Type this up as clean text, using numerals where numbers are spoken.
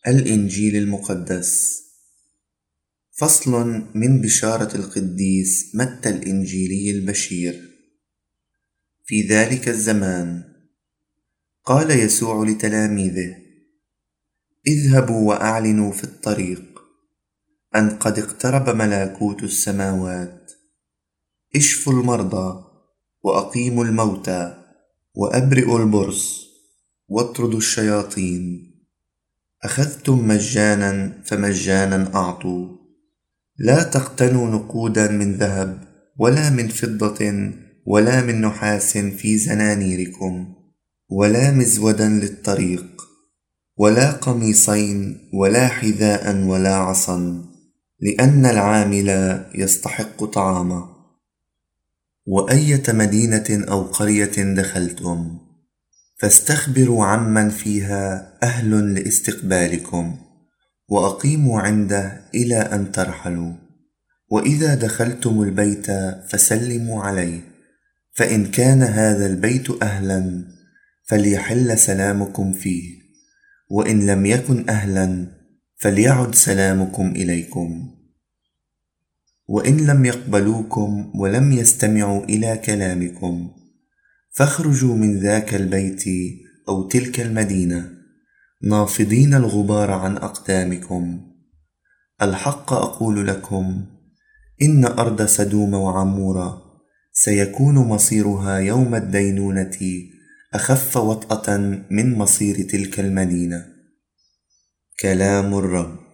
الإنجيل المقدس. فصل من بشارة القديس متى الإنجيلي البشير. في ذلك الزمان قال يسوع لتلاميذه: اذهبوا وأعلنوا في الطريق أن قد اقترب ملكوت السماوات. اشفوا المرضى وأقيموا الموتى وأبرئوا البرص واطردوا الشياطين. أخذتم مجانا فمجانا أعطوا. لا تقتنوا نقودا من ذهب ولا من فضة ولا من نحاس في زنانيركم، ولا مزودا للطريق، ولا قميصين ولا حذاء ولا عصا، لأن العامل يستحق طعامه. وأية مدينة أو قرية دخلتم فاستخبروا عمن فيها أهل لاستقبالكم، وأقيموا عنده إلى أن ترحلوا. وإذا دخلتم البيت فسلموا عليه، فإن كان هذا البيت أهلا فليحل سلامكم فيه، وإن لم يكن أهلا فليعد سلامكم إليكم. وإن لم يقبلوكم ولم يستمعوا إلى كلامكم فاخرجوا من ذاك البيت أو تلك المدينة نافضين الغبار عن أقدامكم. الحق أقول لكم إن أرض سدوم وعمورة سيكون مصيرها يوم الدينونة أخف وطأة من مصير تلك المدينة. كلام الرب.